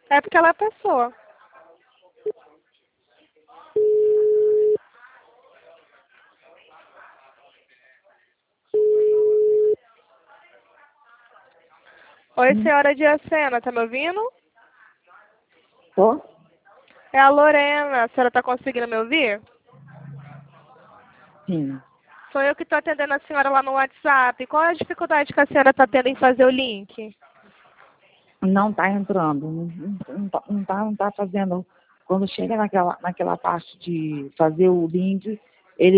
É porque ela é pessoa. Oi, senhora Diacena, tá me ouvindo? Tô? É a Lorena. A senhora tá conseguindo me ouvir? Sim. Sou eu que estou atendendo a senhora lá no WhatsApp. Qual é a dificuldade que a senhora está tendo em fazer o link? Não tá entrando. Não tá fazendo. Quando chega naquela parte de fazer o link, ele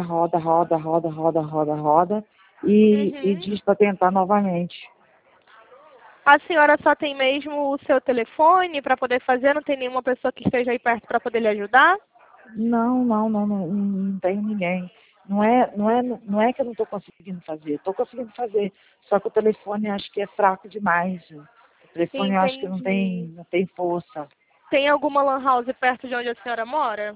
roda e Uhum. diz para tentar novamente. A senhora só tem mesmo o seu telefone para poder fazer? Não tem nenhuma pessoa que esteja aí perto para poder lhe ajudar? Não tenho ninguém. Não é que eu não estou conseguindo fazer. Estou conseguindo fazer. Só que o telefone acho que é fraco demais. O telefone eu acho que não tem, Entendi. não tem força. Tem alguma lan house perto de onde a senhora mora?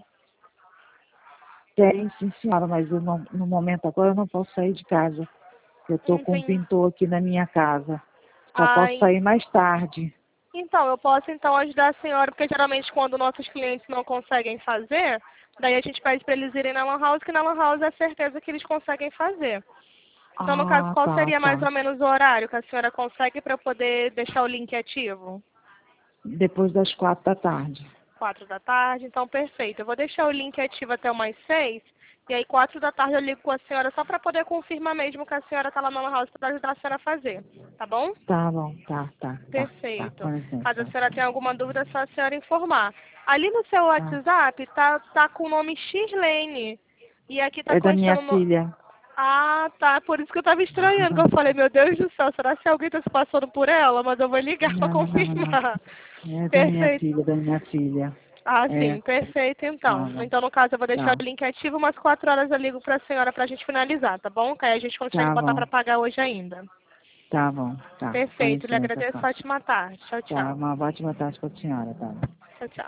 Tem, sim, senhora, mas no momento agora eu não posso sair de casa. Eu estou com um Entendi. pintor aqui na minha casa. Só posso Ai, sair mais tarde. então, eu posso então ajudar a senhora, porque geralmente quando nossos clientes não conseguem fazer, daí a gente pede para eles irem na lan house, que na lan house é certeza que eles conseguem fazer. Então, no caso, Ah, qual tá, seria mais tá. ou menos o horário que a senhora consegue para eu poder deixar o link ativo? Depois das 4 da tarde. 4 da tarde, então perfeito. Eu vou deixar o link ativo até umas 6. E aí, 4 da tarde eu ligo com a senhora só para poder confirmar mesmo que a senhora está lá na lan house para ajudar a senhora a fazer. Tá bom? Tá bom, tá. Perfeito. Com Caso a licença. senhora tenha alguma dúvida, é só a senhora informar. Ali no seu Tá. WhatsApp tá com o nome Xlene. E aqui tá É da minha constando no... filha. Ah, tá. Por isso que eu tava estranhando, que eu falei, meu Deus do céu, será que alguém tá se passando por ela? Mas eu vou ligar pra Não. confirmar. É Perfeito. da minha filha. Ah, É, sim, perfeito então. tá bom. Então, no caso, eu vou deixar Tá, o link ativo, umas 4 horas eu ligo pra senhora pra gente finalizar, tá bom? Que aí a gente consegue tá botar pra bom. pagar hoje ainda. Tá bom, tá. Com Perfeito, lhe licença, agradeço, tá. ótima tarde. Tchau, Tá, tchau. uma ótima tarde para a senhora, tá? Tchau, tchau.